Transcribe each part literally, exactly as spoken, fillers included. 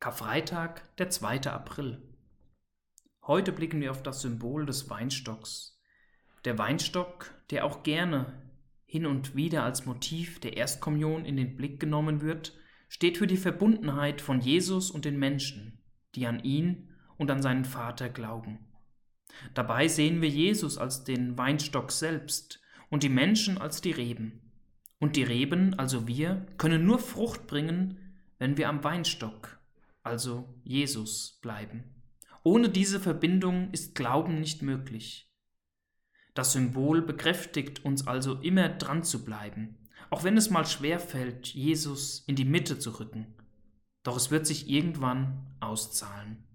Karfreitag, der zweite April. Heute blicken wir auf das Symbol des Weinstocks. Der Weinstock, der auch gerne hin und wieder als Motiv der Erstkommunion in den Blick genommen wird, steht für die Verbundenheit von Jesus und den Menschen, die an ihn und an seinen Vater glauben. Dabei sehen wir Jesus als den Weinstock selbst und die Menschen als die Reben. Und die Reben, also wir, können nur Frucht bringen, wenn wir am Weinstock, also Jesus, bleiben. Ohne diese Verbindung ist Glauben nicht möglich. Das Symbol bekräftigt uns also immer dran zu bleiben, auch wenn es mal schwer fällt, Jesus in die Mitte zu rücken. Doch es wird sich irgendwann auszahlen.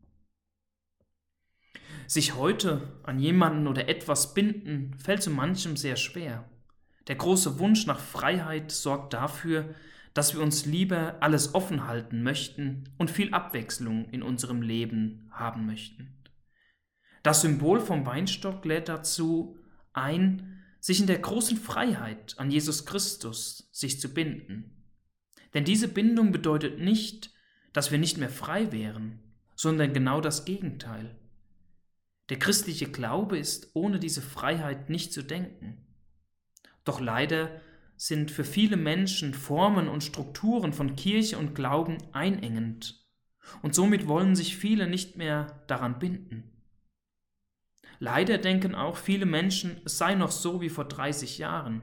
Sich heute an jemanden oder etwas binden, fällt zu manchem sehr schwer. Der große Wunsch nach Freiheit sorgt dafür, dass wir uns lieber alles offen halten möchten und viel Abwechslung in unserem Leben haben möchten. Das Symbol vom Weinstock lädt dazu ein, sich in der großen Freiheit an Jesus Christus sich zu binden. Denn diese Bindung bedeutet nicht, dass wir nicht mehr frei wären, sondern genau das Gegenteil. Der christliche Glaube ist ohne diese Freiheit nicht zu denken. Doch leider sind für viele Menschen Formen und Strukturen von Kirche und Glauben einengend und somit wollen sich viele nicht mehr daran binden. Leider denken auch viele Menschen, es sei noch so wie vor dreißig Jahren.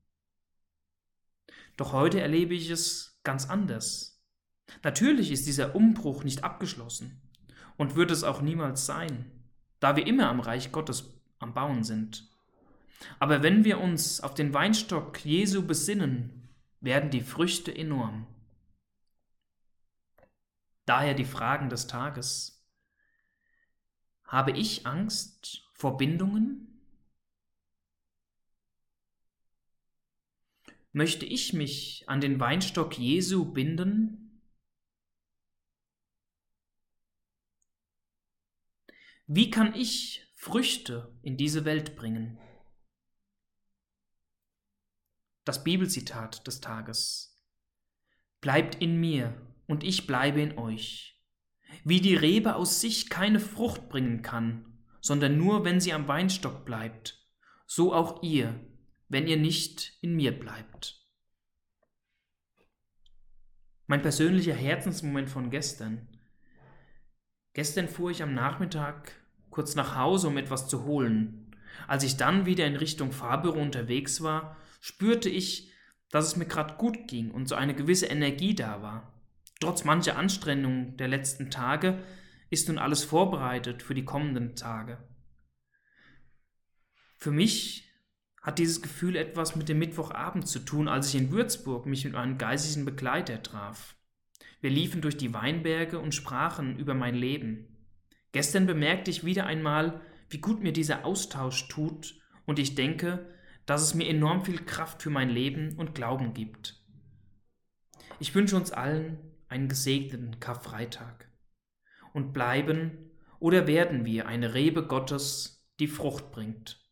Doch heute erlebe ich es ganz anders. Natürlich ist dieser Umbruch nicht abgeschlossen und wird es auch niemals sein, da wir immer am Reich Gottes am Bauen sind. Aber wenn wir uns auf den Weinstock Jesu besinnen, werden die Früchte enorm. Daher die Fragen des Tages. Habe ich Angst vor Bindungen? Möchte ich mich an den Weinstock Jesu binden? Wie kann ich Früchte in diese Welt bringen? Das Bibelzitat des Tages. Bleibt in mir und ich bleibe in euch. Wie die Rebe aus sich keine Frucht bringen kann, sondern nur, wenn sie am Weinstock bleibt, so auch ihr, wenn ihr nicht in mir bleibt. Mein persönlicher Herzensmoment von gestern. Gestern fuhr ich am Nachmittag kurz nach Hause, um etwas zu holen. Als ich dann wieder in Richtung Fahrbüro unterwegs war, spürte ich, dass es mir gerade gut ging und so eine gewisse Energie da war. Trotz mancher Anstrengungen der letzten Tage ist nun alles vorbereitet für die kommenden Tage. Für mich hat dieses Gefühl etwas mit dem Mittwochabend zu tun, als ich in Würzburg mich mit meinem geistlichen Begleiter traf. Wir liefen durch die Weinberge und sprachen über mein Leben. Gestern bemerkte ich wieder einmal, wie gut mir dieser Austausch tut und ich denke, dass es mir enorm viel Kraft für mein Leben und Glauben gibt. Ich wünsche uns allen einen gesegneten Karfreitag und bleiben oder werden wir eine Rebe Gottes, die Frucht bringt.